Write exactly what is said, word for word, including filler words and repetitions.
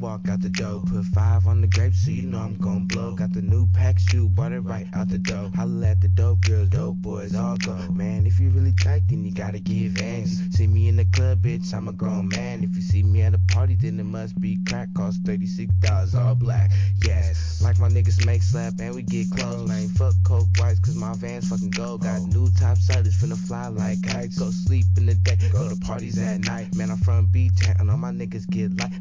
walk out the door. Put five on the grapes, so you know I'm gon' blow. Got the new pack shoe, bought it right out the door. Holla at the dope girls, dope boys, all go. Man, if you really tight, then you gotta give hands. See me in the club, bitch, I'm a grown man. If you see me at a party, then it must be crack. Cost thirty-six dollars, all black. Yes, like my niggas make slap and we get close. Man, fuck coke whites, cause my Vans fucking gold. Got new top siders, finna fly like kites. Go sleep in the day, go to parties at night. Man, I'm from B-Town, and all my niggas get light.